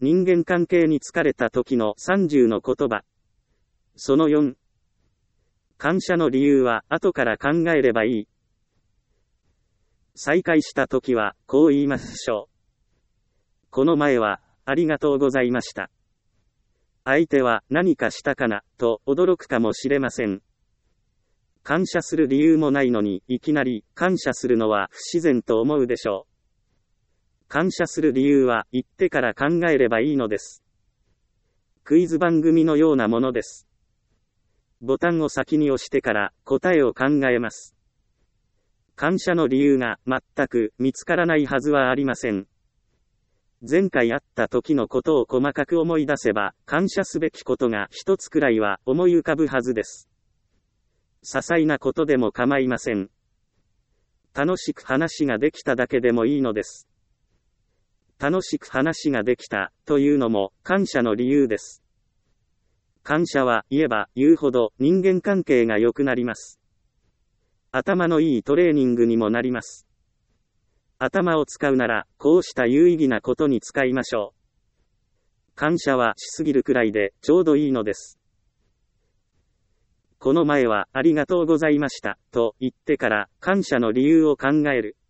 人間関係に疲れた時の30の言葉。その4。感謝の理由は後から考えればいい。再会した時はこう言いましょう。この前はありがとうございました。相手は何かしたかなと驚くかもしれません。感謝する理由もないのにいきなり感謝するのは不自然と思うでしょう。感謝する理由は言ってから考えればいいのです。クイズ番組のようなものです。ボタンを先に押してから答えを考えます。感謝の理由が全く見つからないはずはありません。前回会った時のことを細かく思い出せば、感謝すべきことが一つくらいは思い浮かぶはずです。些細なことでも構いません。楽しく話ができただけでもいいのです。楽しく話ができたというのも感謝の理由です。感謝は言えば言うほど人間関係が良くなります。頭のいいトレーニングにもなります。頭を使うならこうした有意義なことに使いましょう。感謝はしすぎるくらいでちょうどいいのです。この前はありがとうございましたと言ってから感謝の理由を考える。